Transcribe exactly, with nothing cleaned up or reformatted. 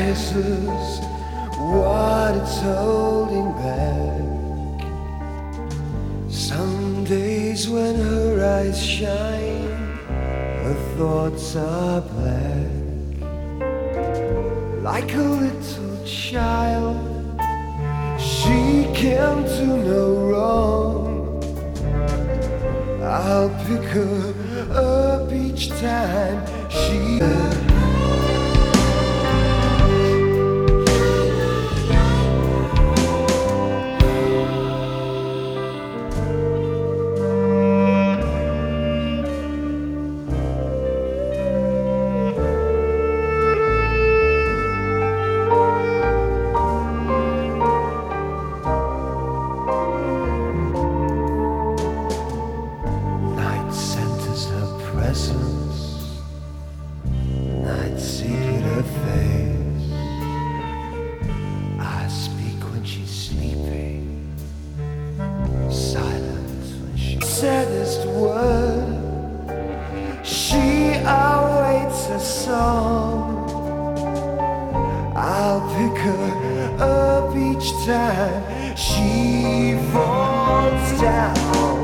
kisses what it's holding back. Some days when her eyes shine, her thoughts are black. Like a little child, she can do no wrong. I'll pick her up each time she presence, night secret her face. I speak when she's sleeping, silence when she saddest word. She awaits a song. I'll pick her up each time she falls down.